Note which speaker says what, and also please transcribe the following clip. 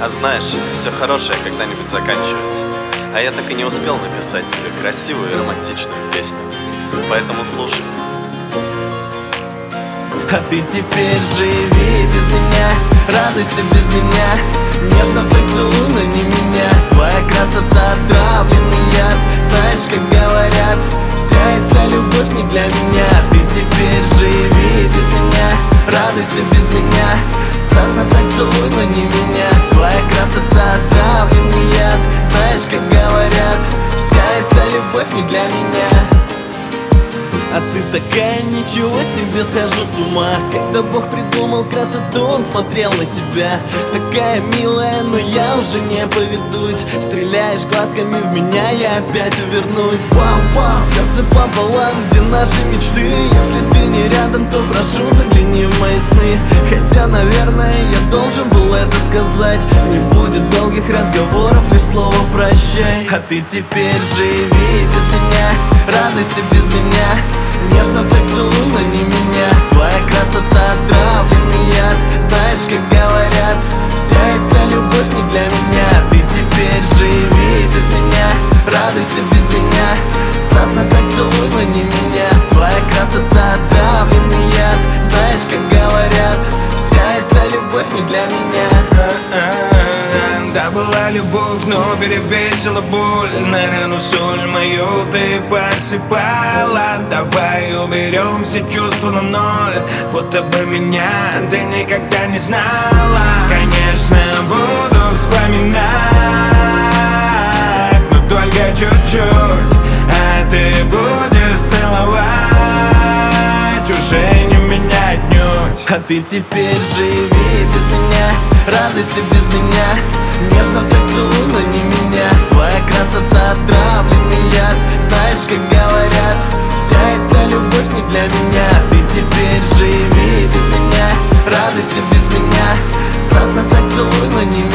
Speaker 1: А знаешь, все хорошее когда-нибудь заканчивается. А я так и не успел написать тебе красивую и романтичную песню. Поэтому слушай.
Speaker 2: А ты теперь живи без меня, радуйся без меня, нежно так целуй, но не меня. Твоя красота отравленный яд, знаешь, как говорят, вся эта любовь не для меня. Ты теперь живи без меня, радуйся без меня, страстно так целуй, но не меня. Твоя красота отравленный яд, знаешь, как говорят, вся эта любовь не для меня. А ты такая, ничего себе, схожу с ума. Когда Бог придумал красоту, Он смотрел на тебя. Такая милая, но я уже не поведусь. Стреляешь глазками в меня, я опять увернусь. Вау-вау, сердце пополам, где наши мечты? Если ты не рядом, то прошу, загляни в мои сны. Хотя, наверное, я должен был это сказать. Не будет долгих разговоров, лишь слово прощай. А ты теперь живи без меня, радуйся без меня, нежно так целуй, но не меня. Твоя красота отравленный яд, знаешь, как говорят, вся эта любовь не для меня. Ты теперь живи без меня, радуйся без меня, страстно так целуй, но не меня. Твоя красота отравленный яд, знаешь, как говорят, вся эта любовь не для меня.
Speaker 3: Да, была любовь, но перевесила боль. На рану соль мою ты посыпала. Давай уберем все чувства на ноль, будто бы меня ты никогда не знала. Конечно, буду вспоминать, но только чуть-чуть. А ты будешь целовать, уже не меня отнюдь.
Speaker 2: А ты теперь живи без меня, радуйся без меня, нежно так целуй, но не меня. Твоя красота отравленный яд, знаешь, как говорят, вся эта любовь не для меня. Ты теперь живи без меня, радуйся без меня, страстно так целуй, но не меня.